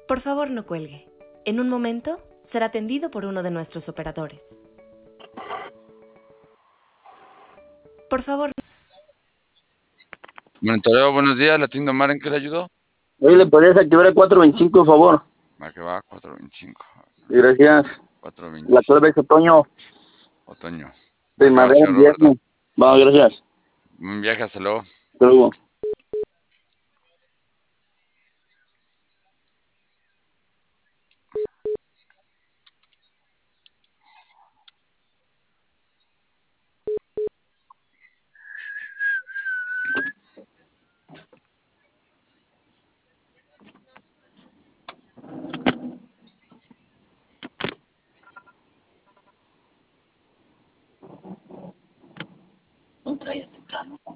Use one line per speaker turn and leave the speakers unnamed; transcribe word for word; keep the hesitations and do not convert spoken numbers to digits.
Por favor, no cuelgue. En un momento será atendido por uno de nuestros operadores. Por favor.
Monitoreo, buenos días, la tienda Mar, ¿en qué le ayudó?
Oye, ¿le podrías activar el cuatro veinticinco, por favor?
Va que va, cuatro veinticinco.
Gracias.
cuatro
La
veinticinco.
clave es otoño,
Otoño. Va que va,
primavera,
señor Roberto.
invierno. Vamos, gracias.
Un viaje, hasta luego.
Hasta luego. No traía temprano.